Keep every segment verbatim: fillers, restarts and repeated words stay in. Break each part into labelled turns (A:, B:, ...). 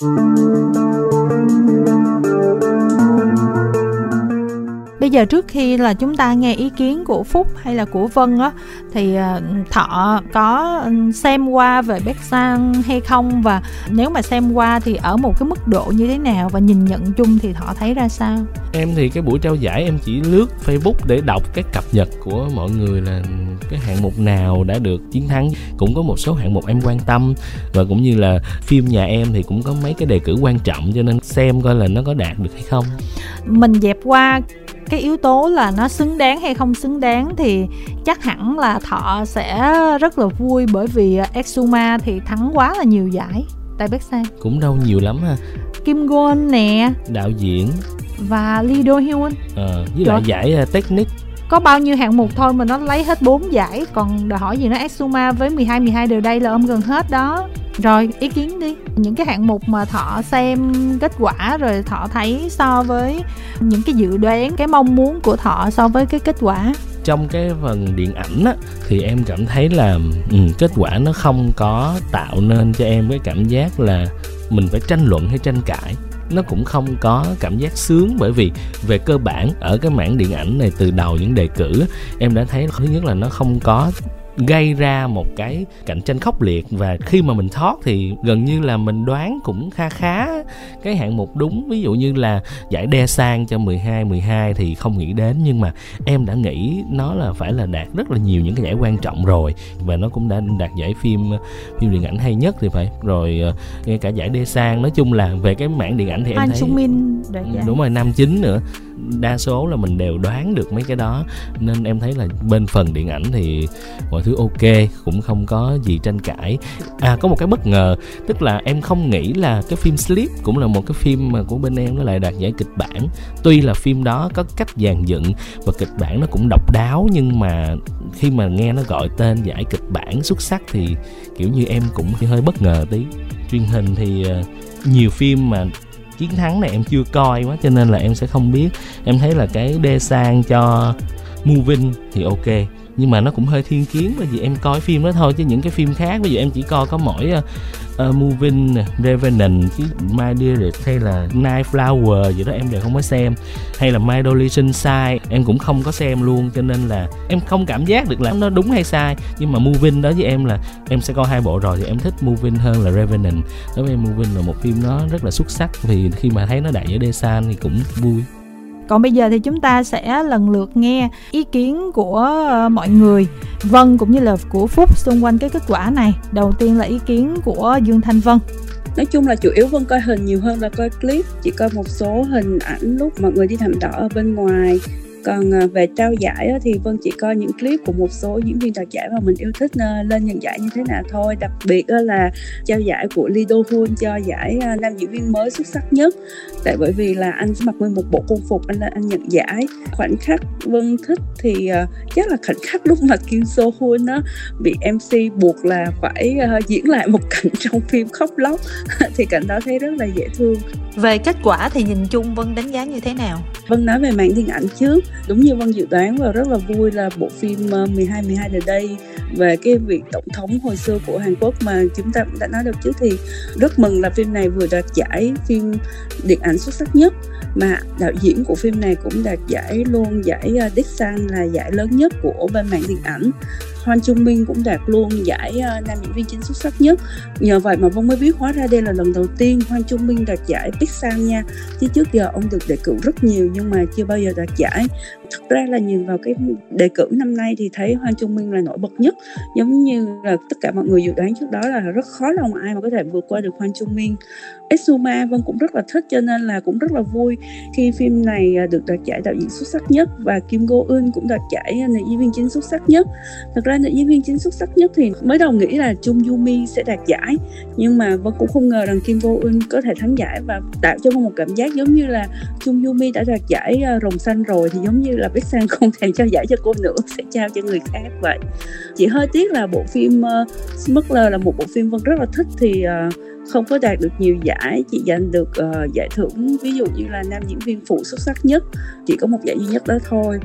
A: Bây giờ trước khi là chúng ta nghe ý kiến của Phúc hay là của Vân á, thì Thọ có xem qua về Baek Sang hay không, và nếu mà xem qua thì ở một cái mức độ như thế nào, và nhìn nhận chung thì Thọ thấy ra sao?
B: Em thì cái buổi trao giải em chỉ lướt Facebook để đọc cái cập nhật của mọi người là cái hạng mục nào đã được chiến thắng. Cũng có một số hạng mục em quan tâm, và cũng như là phim nhà em thì cũng có mấy cái đề cử quan trọng, cho nên xem coi là nó có đạt được hay không.
A: Mình dẹp qua cái yếu tố là nó xứng đáng hay không xứng đáng thì chắc hẳn là Thọ sẽ rất là vui, bởi vì Exuma thì thắng quá là nhiều giải tại Baek Sang.
B: Cũng đâu nhiều lắm ha.
A: Kim Go-eun nè,
B: đạo diễn,
A: và Lee Do-hyun,
B: ờ, với lại giải uh, technique.
A: Có bao nhiêu hạng mục thôi mà nó lấy hết bốn giải, còn đòi hỏi gì nó Exuma với mười hai mười hai đều đây là ôm gần hết đó. Rồi ý kiến đi, những cái hạng mục mà Thọ xem kết quả rồi Thọ thấy so với những cái dự đoán, cái mong muốn của Thọ so với cái kết quả.
B: Trong cái phần điện ảnh á, thì em cảm thấy là ừ, kết quả nó không có tạo nên cho em cái cảm giác là mình phải tranh luận hay tranh cãi. Nó cũng không có cảm giác sướng, bởi vì về cơ bản ở cái mảng điện ảnh này, từ đầu những đề cử em đã thấy thứ nhất là nó không có gây ra một cái cạnh tranh khốc liệt, và khi mà mình thoát thì gần như là mình đoán cũng kha khá cái hạng mục đúng. Ví dụ như là giải Dae Sang cho mười hai mười hai thì không nghĩ đến, nhưng mà em đã nghĩ nó là phải là đạt rất là nhiều những cái giải quan trọng rồi, và nó cũng đã đạt giải phim phim điện ảnh hay nhất thì phải rồi, ngay cả giải Dae Sang. Nói chung là về cái mảng điện ảnh thì em
A: Han
B: thấy
A: Sung Min
B: đúng rồi, nam chính nữa, đa số là mình đều đoán được mấy cái đó, nên em thấy là bên phần điện ảnh thì mọi thứ ok, cũng không có gì tranh cãi. À, có một cái bất ngờ, tức là em không nghĩ là cái phim Sleep cũng là một cái phim mà của bên em nó lại đạt giải kịch bản. Tuy là phim đó có cách dàn dựng và kịch bản nó cũng độc đáo, nhưng mà khi mà nghe nó gọi tên giải kịch bản xuất sắc thì kiểu như em cũng hơi bất ngờ tí. Truyền hình thì nhiều phim mà chiến thắng này em chưa coi quá, cho nên là em sẽ không biết. Em thấy là cái Dae Sang cho Moving thì ok, nhưng mà nó cũng hơi thiên kiến, bởi vì em coi phim đó thôi, chứ những cái phim khác bây giờ em chỉ coi có mỗi uh, uh, Moving, Revenant, chứ My Dearest hay là Night Flower gì đó em đều không có xem, hay là My Dolly Sunshine em cũng không có xem luôn, cho nên là em không cảm giác được là nó đúng hay sai. Nhưng mà Moving đó với em là em sẽ coi hai bộ rồi thì em thích Moving hơn là Revenant. Đối với em Moving là một phim nó rất là xuất sắc, vì khi mà thấy nó đạt giải Dae Sang thì cũng vui.
A: Còn bây giờ thì chúng ta sẽ lần lượt nghe ý kiến của mọi người, Vân cũng như là của Phúc xung quanh cái kết quả này. Đầu tiên là ý kiến của Dương Thanh Vân.
C: Nói chung là chủ yếu Vân coi hình nhiều hơn là coi clip, chỉ coi một số hình ảnh lúc mọi người đi thảm đỏ ở bên ngoài. Còn về trao giải thì Vân chỉ coi những clip của một số diễn viên đoạt giải mà mình yêu thích lên nhận giải như thế nào thôi. Đặc biệt là trao giải của Lee Do-hyun cho giải nam diễn viên mới xuất sắc nhất. Tại bởi vì là anh mặc nguyên một bộ quân phục, anh lên anh nhận giải. Khoảnh khắc Vân thích thì chắc là khoảnh khắc lúc mà Kim So-hyun đó bị em xê buộc là phải diễn lại một cảnh trong phim khóc lóc. Thì cảnh đó thấy rất là dễ thương.
A: Về kết quả thì nhìn chung Vân đánh giá như thế nào?
C: Vân nói về mảng điện ảnh trước. Đúng như Vân dự đoán và rất là vui là bộ phim mười hai mười hai The Day về cái vị tổng thống hồi xưa của Hàn Quốc mà chúng ta cũng đã nói được trước, thì rất mừng là phim này vừa đoạt giải phim điện ảnh xuất sắc nhất, mà đạo diễn của phim này cũng đạt giải luôn giải Dae Sang là giải lớn nhất của bên mảng điện ảnh. Hwan Chung Min cũng đạt luôn giải uh, nam diễn viên chính xuất sắc nhất. Nhờ vậy mà Vân mới biết hóa ra đây là lần đầu tiên Hwan Chung Min đạt giải Dae Sang nha. Chứ trước giờ ông được đề cử rất nhiều nhưng mà chưa bao giờ đạt giải. Thực ra là nhìn vào cái đề cử năm nay thì thấy Hwan Chung Min là nổi bật nhất. Giống như là tất cả mọi người dự đoán trước đó là rất khó lòng ai mà có thể vượt qua được Hwan Chung Min. Exuma Vân cũng rất là thích, cho nên là cũng rất là vui khi phim này được đoạt giải đạo diễn xuất sắc nhất, và Kim Go-eun cũng đoạt giải nữ diễn viên chính xuất sắc nhất. Thật ra nữ diễn viên chính xuất sắc nhất thì mới đầu nghĩ là Chung Yumi sẽ đạt giải, nhưng mà Vân cũng không ngờ rằng Kim Go-eun có thể thắng giải, và tạo cho Vân một cảm giác giống như là Chung Yumi đã đoạt giải Rồng Xanh rồi thì giống như là Baek Sang không thèm trao giải cho cô nữa, sẽ trao cho người khác vậy. Chỉ hơi tiếc là bộ phim uh, Smuggler là một bộ phim Vân rất là thích thì uh, không có đạt được nhiều giải, chỉ giành được uh, giải thưởng ví dụ như là nam diễn viên phụ xuất sắc nhất, chỉ có một giải duy nhất đó thôi.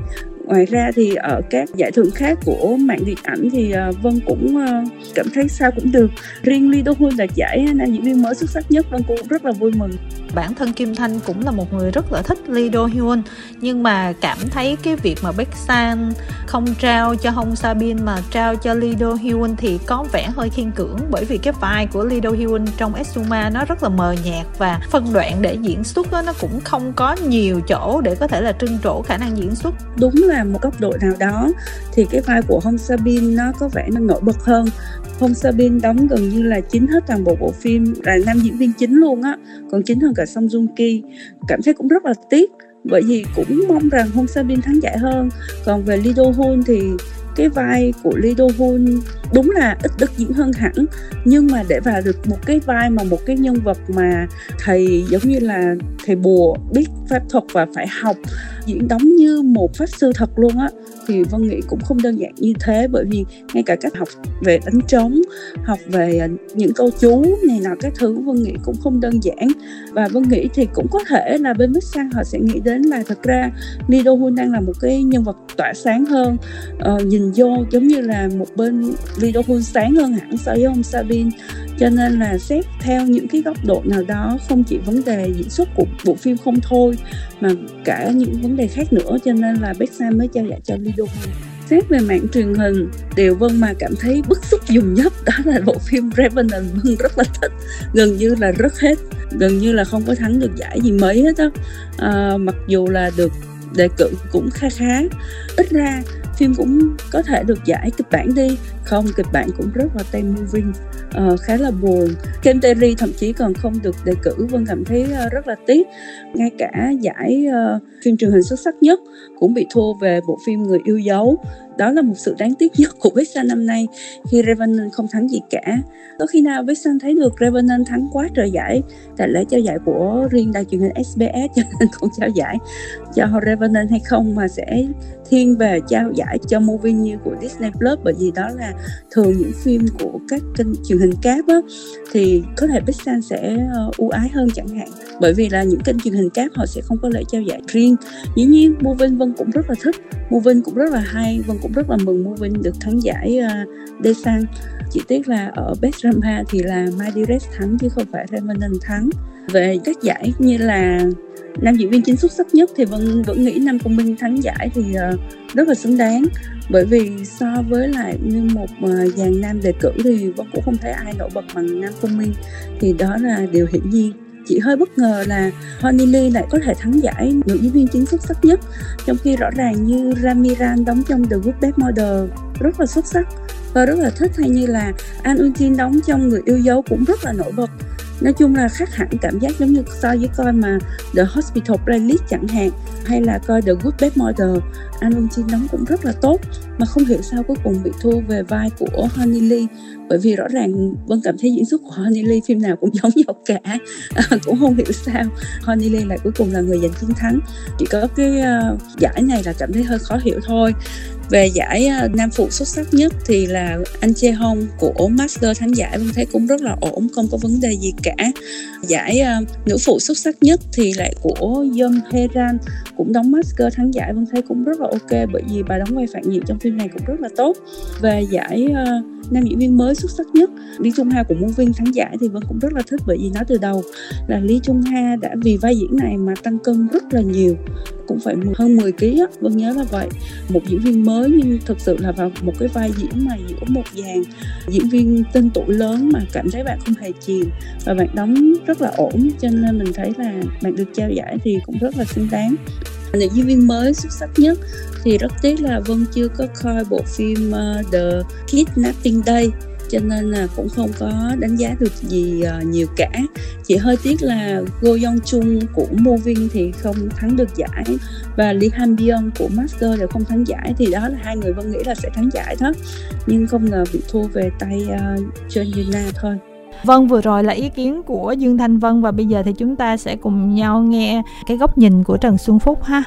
C: Ngoài ra thì ở các giải thưởng khác của mảng điện ảnh thì Vân cũng cảm thấy sao cũng được. Riêng Lee Do Hoon đạt giải nam diễn viên mới xuất sắc nhất, Vân cũng rất là vui mừng.
A: Bản thân Kim Thanh cũng là một người rất là thích Lee Do Hoon, nhưng mà cảm thấy cái việc mà Baek San không trao cho Hong Sa-bin mà trao cho Lee Do Hoon thì có vẻ hơi khiên cưỡng, bởi vì cái vai của Lee Do Hoon trong Exuma nó rất là mờ nhạt và phân đoạn để diễn xuất đó, nó cũng không có nhiều chỗ để có thể là trưng trổ khả năng diễn xuất.
C: Đúng là một góc độ nào đó thì cái vai của Hong Sa-bin nó có vẻ nó nổi bật hơn. Hong Sa-bin đóng gần như là chính hết toàn bộ bộ phim, là nam diễn viên chính luôn á, còn chính hơn cả Song Joong Ki. Cảm thấy cũng rất là tiếc, bởi vì cũng mong rằng Hong Sa-bin thắng giải hơn. Còn về Lee Do Hoon thì cái vai của Lee Do Hoon đúng là ít được diễn hơn hẳn, nhưng mà để vào được một cái vai mà một cái nhân vật mà thầy giống như là thầy bùa biết pháp thuật và phải học diễn đóng như một pháp sư thật luôn á, thì Vân nghĩ cũng không đơn giản như thế. Bởi vì ngay cả cách học về đánh trống, học về những câu chú này nọ các thứ, Vân nghĩ cũng không đơn giản. Và Vân nghĩ thì cũng có thể là bên Baek San họ sẽ nghĩ đến là thật ra Lee Do Hoon đang là một cái nhân vật tỏa sáng hơn, ờ, nhìn vô giống như là một bên Lee Do Hoon sáng hơn hẳn so với ông Sa-bin. Cho nên là xét theo những cái góc độ nào đó, không chỉ vấn đề diễn xuất của bộ phim không thôi mà cả những vấn đề khác nữa, cho nên là Baek San mới trao giải cho Lee Do Hoon. Xét về mảng truyền hình, điều Vân mà cảm thấy bức xúc dùng nhất đó là bộ phim Revenant. Vân rất là thích, gần như là rất hết, gần như là không có thắng được giải gì mấy hết á. À, mặc dù là được đề cử cũng khá khá, ít ra phim cũng có thể được giải kịch bản đi. Không, kịch bản cũng rất là tay moving, uh, khá là buồn. Kim Tae-ri thậm chí còn không được đề cử, Vân cảm thấy uh, rất là tiếc. Ngay cả giải uh, phim truyền hình xuất sắc nhất cũng bị thua về bộ phim Người Yêu Dấu. Đó là một sự đáng tiếc nhất của Baek San năm nay, khi Revenant không thắng gì cả. Có khi nào Baek San thấy được Revenant thắng quá trời giải tại lễ trao giải của riêng đài truyền hình ét bê ét cho nên không trao giải cho Revenant hay không, mà sẽ thiên về trao giải cho movie như của Disney Plus, bởi vì đó là thường những phim của các kênh truyền hình cáp á, thì có thể Baek San sẽ uh, ưu ái hơn chẳng hạn, bởi vì là những kênh truyền hình cáp họ sẽ không có lễ trao giải riêng. Dĩ nhiên Moving Vân cũng rất là thích, Moving cũng rất là hay, Vân cũng rất là mừng Moving được thắng giải uh, Daesan. Chỉ tiếc là ở Best Drama thì là My Dearest thắng chứ không phải Revenant thắng. Về các giải như là nam diễn viên chính xuất sắc nhất thì Vân vẫn nghĩ Nam Công Minh thắng giải thì uh, rất là xứng đáng, bởi vì so với lại như một uh, dàn nam đề cử thì Vân cũng không thấy ai nổi bật bằng Nam Công Minh, thì đó là điều hiển nhiên. Chỉ hơi bất ngờ là Honey Lee lại có thể thắng giải nữ diễn viên chính xuất sắc nhất, trong khi rõ ràng như Ramiran đóng trong The Good Bad Mother rất là xuất sắc và rất là thích, hay như là An Eun Jin đóng trong Người Yêu Dấu cũng rất là nổi bật. Nói chung là khác hẳn, cảm giác giống như so với coi mà The Hospital Playlist chẳng hạn, hay là coi The Good Bad Mother, An Eun Jin đóng cũng rất là tốt, mà không hiểu sao cuối cùng bị thua về vai của Honey Lee. Bởi vì rõ ràng Vân cảm thấy diễn xuất của Honey Lee phim nào cũng giống nhau cả, à, cũng không hiểu sao Honey Lee lại cuối cùng là người giành chiến thắng. Chỉ có cái uh, giải này là cảm thấy hơi khó hiểu thôi. Về giải uh, nam phụ xuất sắc nhất thì là anh Chae Hong của Master thắng giải, Vân thấy cũng rất là ổn, không có vấn đề gì cả. Giải uh, nữ phụ xuất sắc nhất thì lại của Yeon Hae-ran, cũng đóng Master thắng giải, Vân thấy cũng rất là ok, bởi vì bà đóng vai phản diện trong phim này cũng rất là tốt. Về giải uh, nam diễn viên mới xuất sắc nhất, Lee Chung Ha của Moving thắng giải thì Vân cũng rất là thích, bởi vì nói từ đầu là Lee Chung Ha đã vì vai diễn này mà tăng cân rất là nhiều, cũng phải hơn mười ki lô gam á, Vân nhớ là vậy. Một diễn viên mới nhưng thực sự là vào một cái vai diễn mà giữa một dàn diễn viên tên tuổi lớn mà cảm thấy bạn không hề chìm và bạn đóng rất là ổn, cho nên mình thấy là bạn được trao giải thì cũng rất là xứng đáng. Nữ diễn viên mới xuất sắc nhất thì rất tiếc là Vân chưa có coi bộ phim uh, The Kidnapping Day, cho nên là cũng không có đánh giá được gì uh, nhiều cả. Chỉ hơi tiếc là Go Yeon Chung của Moving thì không thắng được giải, và Lee Han Byung của Master đều không thắng giải, thì đó là hai người Vân nghĩ là sẽ thắng giải đó, nhưng không ngờ bị thua về tay uh, Jeon Yuna thôi.
A: Vâng, vừa rồi là ý kiến của Dương Thanh Vân, và bây giờ thì chúng ta sẽ cùng nhau nghe cái góc nhìn của Trần Xuân Phúc ha.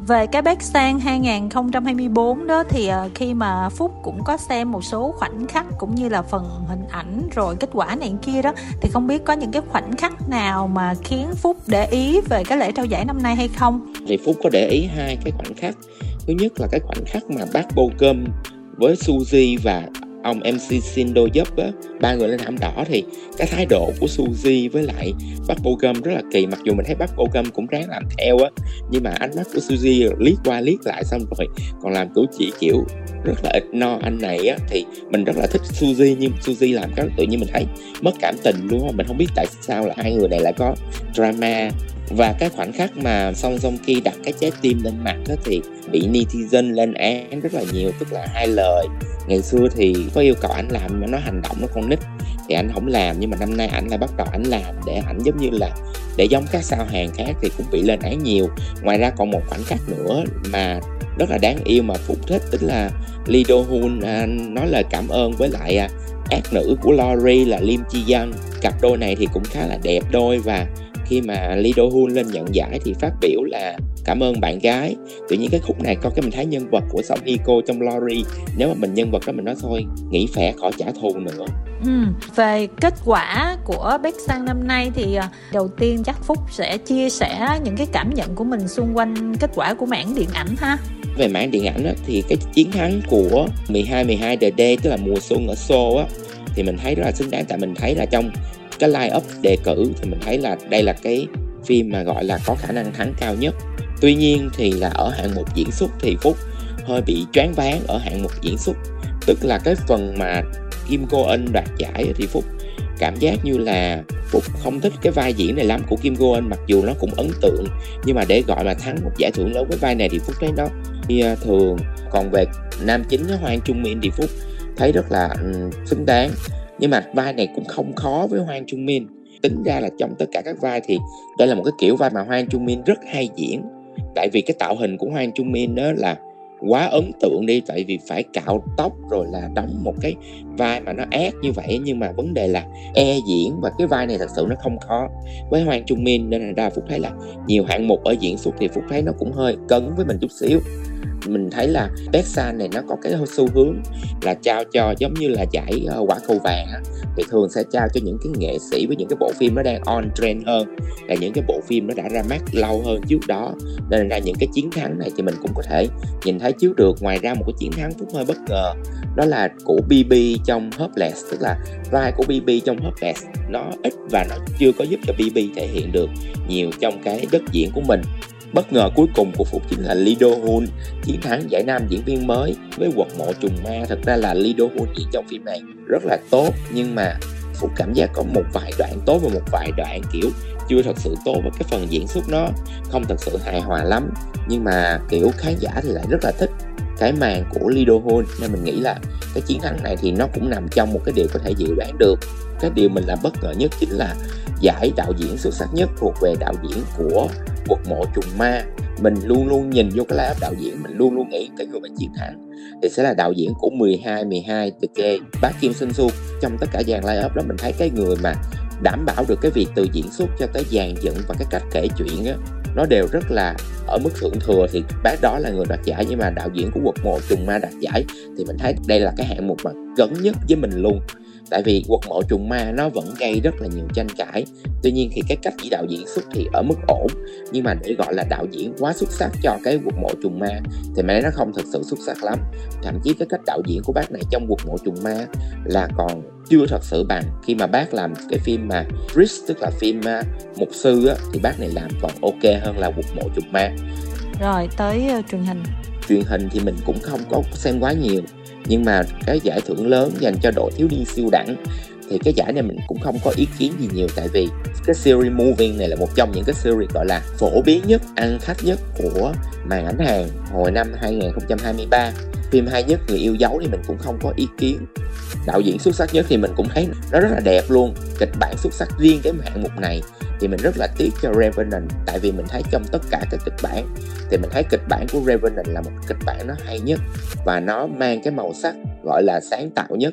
A: Về cái Bác Sang hai không hai tư đó thì khi mà Phúc cũng có xem một số khoảnh khắc cũng như là phần hình ảnh rồi kết quả này kia đó, thì không biết có những cái khoảnh khắc nào mà khiến Phúc để ý về cái lễ trao giải năm nay hay không?
D: Thì Phúc có để ý hai cái khoảnh khắc. Thứ nhất là cái khoảnh khắc mà bác Bo Gum với Suzy và ông em xê Shin Do Yup á, ba người lên thảm đỏ, thì cái thái độ của Suzy với lại bác Bo Gum rất là kỳ. Mặc dù mình thấy bác Bo Gum cũng ráng làm theo á, nhưng mà ánh mắt của Suzy liếc qua liếc lại xong rồi còn làm cử chỉ kiểu rất là ignore anh này á, thì mình rất là thích Suzy, nhưng Suzy làm cái tự nhiên mình thấy mất cảm tình luôn á. Mình không biết tại sao là hai người này lại có drama. Và cái khoảnh khắc mà Song Joong Ki đặt cái trái tim lên mặt đó thì bị netizen lên án rất là nhiều, tức là hai lời. Ngày xưa thì có yêu cầu ảnh làm mà nó hành động nó con nít thì ảnh không làm, nhưng mà năm nay ảnh lại bắt đầu ảnh làm để ảnh giống như là để giống các sao hàng khác thì cũng bị lên án nhiều. Ngoài ra còn một khoảnh khắc nữa mà rất là đáng yêu mà Phúc thích, tức là Lee Do Hoon à, nói lời cảm ơn với lại à, ác nữ của Lori là Lim Ji Young. Cặp đôi này thì cũng khá là đẹp đôi, và khi mà Lee Do Hoon lên nhận giải thì phát biểu là cảm ơn bạn gái. Tự nhiên cái khúc này coi cái mình thấy nhân vật của Song Hye Kyo trong Lori, nếu mà mình nhân vật đó mình nói thôi nghỉ phẻ khỏi trả thù nữa.
A: Ừ, về kết quả của Bác Sang năm nay thì đầu tiên chắc Phúc sẽ chia sẻ những cái cảm nhận của mình xung quanh kết quả của mảng điện ảnh ha.
D: Về mảng điện ảnh á, thì cái chiến thắng của mười hai mười hai The Day, tức là mùa xuân ở Seoul á, thì mình thấy rất là xứng đáng. Tại mình thấy là trong cái line-up đề cử thì mình thấy là đây là cái phim mà gọi là có khả năng thắng cao nhất. Tuy nhiên thì là ở hạng mục diễn xuất thì Phúc hơi bị choáng váng ở hạng mục diễn xuất. Tức là cái phần mà Kim Go Eun đoạt giải thì Phúc cảm giác như là Phúc không thích cái vai diễn này lắm của Kim Go Eun, mặc dù nó cũng ấn tượng, nhưng mà để gọi là thắng một giải thưởng lớn với vai này thì Phúc thấy nó thường. Còn về nam chính Hwang Chung Min thì Phúc thấy rất là um, xứng đáng, nhưng mà vai này cũng không khó với Hwang Chung Min. Tính ra là trong tất cả các vai thì đây là một cái kiểu vai mà Hwang Chung Min rất hay diễn. Tại vì cái tạo hình của Hwang Chung Min đó là quá ấn tượng đi, tại vì phải cạo tóc rồi là đóng một cái vai mà nó ác như vậy, nhưng mà vấn đề là e diễn, và cái vai này thật sự nó không khó với Hwang Chung Min, nên là ra Phúc thấy là nhiều hạng mục ở diễn xuất thì Phúc thấy nó cũng hơi cấn với mình chút xíu. Mình thấy là Bác Sang này nó có cái xu hướng là trao cho giống như là giải uh, quả cầu vàng á, thì thường sẽ trao cho những cái nghệ sĩ với những cái bộ phim nó đang on trend hơn, là những cái bộ phim nó đã ra mắt lâu hơn trước đó, nên là những cái chiến thắng này thì mình cũng có thể nhìn thấy trước được. Ngoài ra một cái chiến thắng Phúc hơi bất ngờ đó là của bê bê trong Hopeless, tức là vai của bê bê trong Hopeless nó ít và nó chưa có giúp cho bê bê thể hiện được nhiều trong cái đất diễn của mình. Bất ngờ cuối cùng của Phúc chính là Lee Do Hoon chiến thắng giải nam diễn viên mới với Quật Mộ Trùng Ma. Thật ra là Lee Do Hoon diễn trong phim này rất là tốt, nhưng mà Phúc cảm giác có một vài đoạn tốt và một vài đoạn kiểu chưa thật sự tốt, và cái phần diễn xuất nó không thật sự hài hòa lắm. Nhưng mà kiểu khán giả thì lại rất là thích cái màn của Lee Do Hoon, nên mình nghĩ là cái chiến thắng này thì nó cũng nằm trong một cái điều có thể dự đoán được. Cái điều mình làm bất ngờ nhất chính là giải đạo diễn xuất sắc nhất thuộc về đạo diễn của Quật Mộ Trùng Ma. Mình luôn luôn nhìn vô cái line-up đạo diễn, mình luôn luôn nghĩ cái người mà chiến thắng thì sẽ là đạo diễn của mười hai mười hai The Day, bác Kim Sun Soo. Trong tất cả dàn line-up đó mình thấy cái người mà đảm bảo được cái việc từ diễn xuất cho tới dàn dựng và cái cách kể chuyện á, nó đều rất là ở mức thượng thừa, thì bác đó là người đoạt giải. Nhưng mà đạo diễn của Quật Mộ Trùng Ma đoạt giải thì mình thấy đây là cái hạng mục mà cấn nhất với mình luôn. Tại vì Quật Mộ Trùng Ma nó vẫn gây rất là nhiều tranh cãi. Tuy nhiên thì cái cách chỉ đạo diễn xuất thì ở mức ổn, nhưng mà để gọi là đạo diễn quá xuất sắc cho cái Quật Mộ Trùng Ma thì mình thấy nó không thực sự xuất sắc lắm. Thậm chí cái cách đạo diễn của bác này trong Quật Mộ Trùng Ma là còn chưa thật sự bằng. Khi mà bác làm cái phim mà Priest, tức là phim uh, mục sư á, thì bác này làm còn ok hơn là Quật Mộ Trùng Ma.
A: Rồi tới uh, truyền hình
D: Truyền hình thì mình cũng không có xem quá nhiều, nhưng mà cái giải thưởng lớn dành cho đội thiếu niên siêu đẳng thì cái giải này mình cũng không có ý kiến gì nhiều. Tại vì cái series Moving này là một trong những cái series gọi là phổ biến nhất, ăn khách nhất của màn ảnh Hàn hồi năm hai không hai ba. Phim hay nhất Người Yêu Dấu thì mình cũng không có ý kiến. Đạo diễn xuất sắc nhất thì mình cũng thấy nó rất là đẹp luôn. Kịch bản xuất sắc riêng cái hạng mục này thì mình rất là tiếc cho Revenant. Tại vì mình thấy trong tất cả các kịch bản thì mình thấy kịch bản của Revenant là một kịch bản nó hay nhất, và nó mang cái màu sắc gọi là sáng tạo nhất.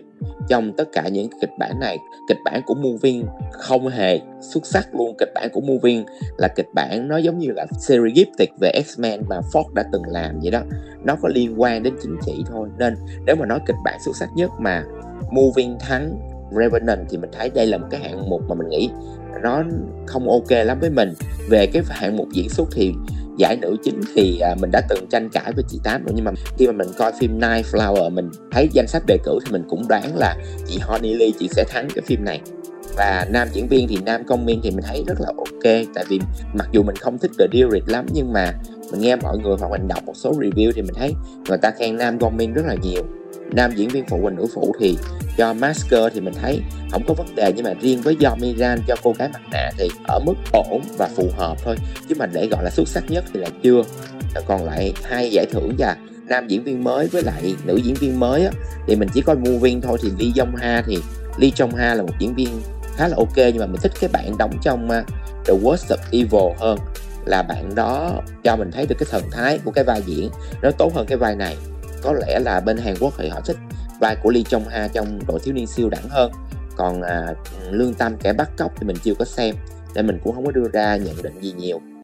D: trong tất cả những kịch bản này. Kịch bản của Moving không hề xuất sắc luôn. Kịch bản của Moving là kịch bản nó giống như là series Gifted về X-Men mà Ford đã từng làm vậy đó. Nó có liên quan đến chính trị thôi. Nên nếu mà nói kịch bản xuất sắc nhất mà Moving thắng Revenant thì mình thấy đây là một cái hạng mục mà mình nghĩ nó không ok lắm với mình. Về cái hạng mục diễn xuất thì giải nữ chính thì à, mình đã từng tranh cãi với chị Tám rồi, nhưng mà khi mà mình coi phim Night Flower, mình thấy danh sách đề cử thì mình cũng đoán là chị Honey Lee chị sẽ thắng cái phim này. Và nam diễn viên thì Nam Công Minh thì mình thấy rất là ok, tại vì mặc dù mình không thích The Deal lắm, nhưng mà mình nghe mọi người hoặc mình đọc một số review thì mình thấy người ta khen Nam Công Minh rất là nhiều. Nam diễn viên phụ và nữ phụ thì do Masker thì mình thấy không có vấn đề, nhưng mà riêng với do Miran, cho cô gái mặt nạ thì ở mức ổn và phù hợp thôi, chứ mà để gọi là xuất sắc nhất thì là chưa. Còn lại hai giải thưởng và nam diễn viên mới với lại nữ diễn viên mới á, thì mình chỉ coi Moving thôi. Thì Lee Jong Ha thì Lee Jong Ha là một diễn viên khá là ok, nhưng mà mình thích cái bạn đóng trong uh, The Worst of Evil hơn, là bạn đó cho mình thấy được cái thần thái của cái vai diễn nó tốt hơn cái vai này. Có lẽ là bên Hàn Quốc thì họ thích vai của Lee Jong Ha trong Đội Thiếu Niên Siêu Đẳng hơn. Còn à, Lương Tâm kẻ bắt cóc thì mình chưa có xem, nên mình cũng không có đưa ra nhận định gì nhiều.